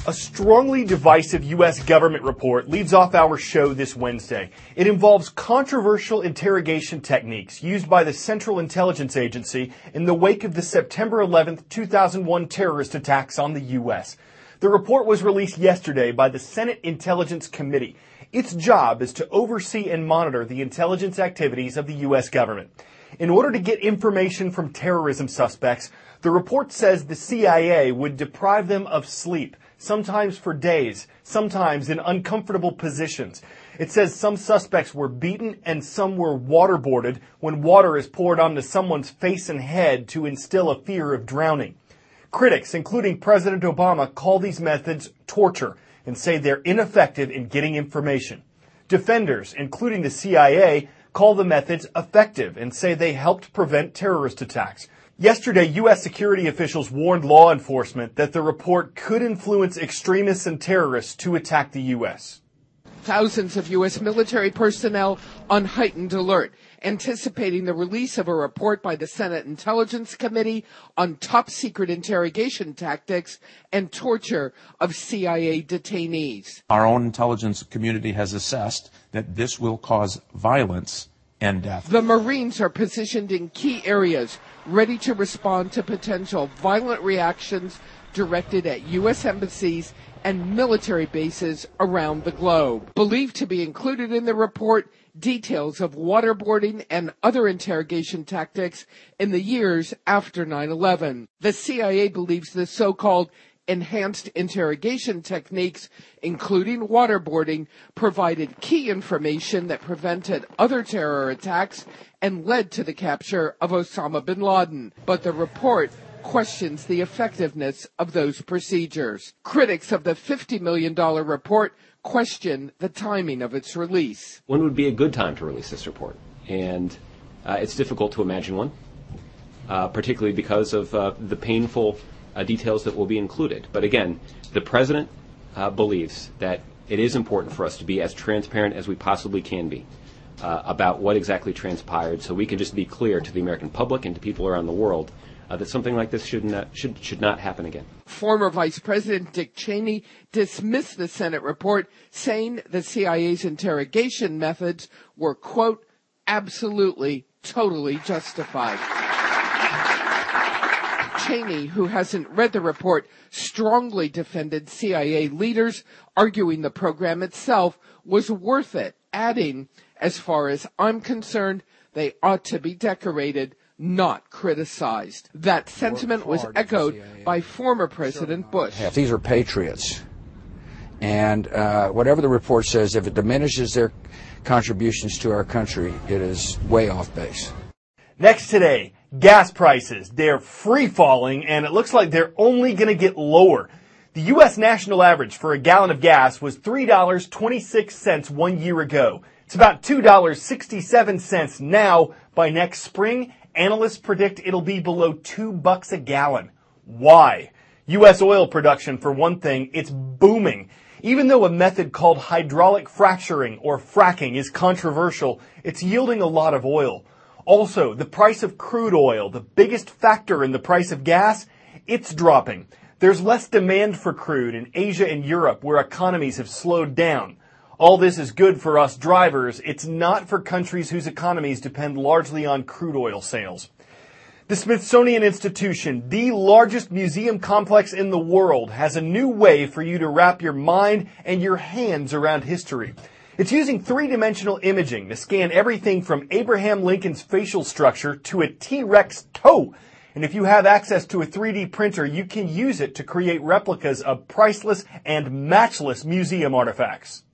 A strongly divisive U.S. government report leads off our show this Wednesday. It involves controversial interrogation techniques used by the Central Intelligence Agency in the wake of the September 11, 2001 terrorist attacks on the U.S. The report was released yesterday by the Senate Intelligence Committee. Its job is to oversee and monitor the intelligence activities of the U.S. government. In order to get information from terrorism suspects, the report says the CIA would deprive them of sleep, sometimes for days, sometimes in uncomfortable positions. It says some suspects were beaten and some were waterboarded when water is poured onto someone's face and head to instill a fear of drowning. Critics, including President Obama, call these methods torture and say they're ineffective in getting information. Defenders, including the CIA, call the methods effective and say they helped prevent terrorist attacks. Yesterday, U.S. security officials warned law enforcement that the report could influence extremists and terrorists to attack the U.S. Thousands of U.S. military personnel on heightened alert, anticipating the release of a report by the Senate Intelligence Committee on top-secret interrogation tactics and torture of CIA detainees. Our own intelligence community has assessed that this will cause violence and death. The Marines are positioned in key areas, ready to respond to potential violent reactions directed at U.S. embassies and military bases around the globe. Believed to be included in the report, details of waterboarding and other interrogation tactics in the years after 9/11. The CIA believes the so-called enhanced interrogation techniques, including waterboarding, provided key information that prevented other terror attacks and led to the capture of Osama bin Laden. But the report questions the effectiveness of those procedures. Critics of the $50 million report question the timing of its release. When would be a good time to release this report? And it's difficult to imagine one, particularly because of the painful details that will be included. But again, the president believes that it is important for us to be as transparent as we possibly can be about what exactly transpired, so we can just be clear to the American public and to people around the world that something like this should not happen again. Former Vice President Dick Cheney dismissed the Senate report, saying the CIA's interrogation methods were, quote, absolutely, totally justified. Cheney, who hasn't read the report, strongly defended CIA leaders, arguing the program itself was worth it, adding, as far as I'm concerned, they ought to be decorated, not criticized. That sentiment was echoed by former President Bush. These are patriots. And whatever the report says, if it diminishes their contributions to our country, it is way off base. Next today, gas prices. They're free-falling, and it looks like they're only going to get lower. The U.S. national average for a gallon of gas was $3.26 1 year ago. It's about $2.67 now. By next spring, analysts predict it'll be below $2 a gallon. Why? U.S. oil production, for one thing, it's booming. Even though a method called hydraulic fracturing or fracking is controversial, it's yielding a lot of oil. Also, the price of crude oil, the biggest factor in the price of gas, it's dropping. There's less demand for crude in Asia and Europe, where economies have slowed down. All this is good for us drivers. It's not for countries whose economies depend largely on crude oil sales. The Smithsonian Institution, the largest museum complex in the world, has a new way for you to wrap your mind and your hands around history. It's using three-dimensional imaging to scan everything from Abraham Lincoln's facial structure to a T-Rex toe. And if you have access to a 3D printer, you can use it to create replicas of priceless and matchless museum artifacts.